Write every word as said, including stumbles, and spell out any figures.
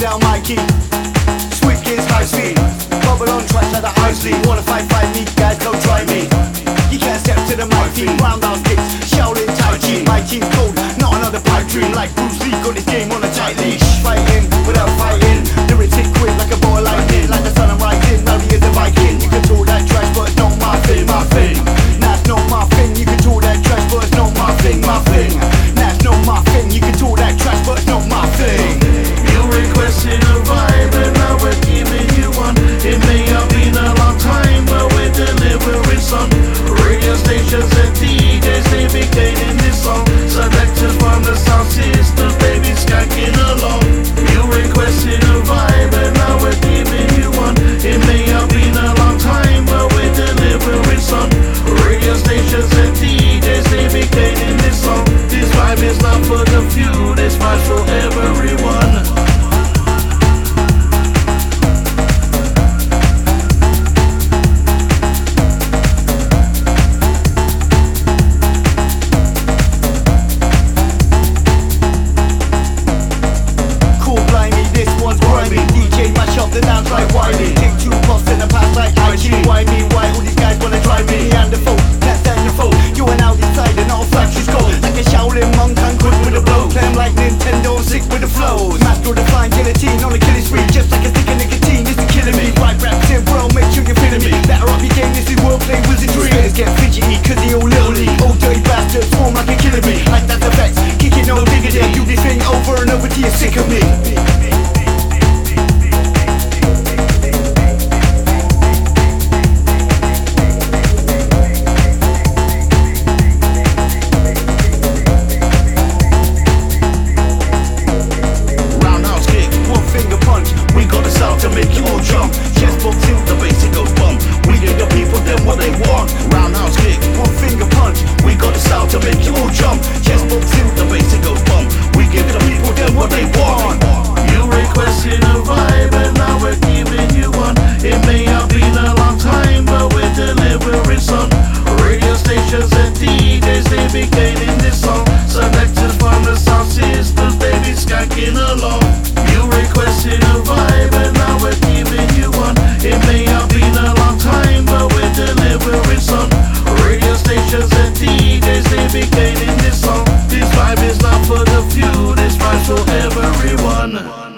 down my key. Switch gears, high speed. Bubble on track like the ice lead. Wanna fight, fight me, guys, don't try me. You can't step to the mic team. Roundhouse kicks, Shaolin Tai Chi. My team's cold, not another pipe dream. Like Bruce Lee, got this game on a tight leash. Fighting without fighting. Lyrics hit quick like a ball of lightning. Like the sun I'm rising, now he is a Viking. You can talk that trash, but it's not my thing, my thing. Nah, it's not my thing. You can talk that trash, but it's not my thing, my thing. Nah, it's not my thing. You can talk that trash, but it's not my thing. You requested a vibe and now we're giving you one. It may have been a long time, but we're delivering some. Radio stations and D Js, they be getting this song. Selected from the sound system, baby, skanking along. You requested a vibe and now we're giving you one. It may have been a long time, but we're delivering some. Radio stations and D Js, they be getting this song. This vibe is not for the few, this vibe's for everyone. D J mash up the dance like Wiley. Take two puffs in the past like I G. Why me, why all these guys wanna try me? Neanderthal, can't stand your foe. You and out inside and all flashes go. Like a Shaolin monk, I'm good with a blow. Play 'em like Nintendo, I'm sick with the flows. Master the flying guillotine on a killing spree. Just like a stick of nicotine, this is killing me. Right raps in, bro, make sure you're feeling me. Better up your game, this is wordplay wizardry. Spitters get fidgety, cause they all little league. Old dirty bastards, form like a killing me. Like that's the vex, kicking no diggity. Do this thing over and over till you're sick of me. To make you all jump, chest bumps in the bass, it goes bump. We give the people them what they want. Roundhouse kick, one finger punch. We got the style to make you all jump. Chest bumps in the bass, it goes bump. We give the people them what they want. You requested a vibe and now we're giving you one. It may have been a long time, but we're delivering some. Radio stations and D Js, they be getting this song. Selected from the sound systems, they be skanking along. You requested a vibe and now we're giving you one. It may have been a long time, but we're delivering some. Radio stations and D Js, they be getting this song. This vibe is not for the few, this vibe's for everyone.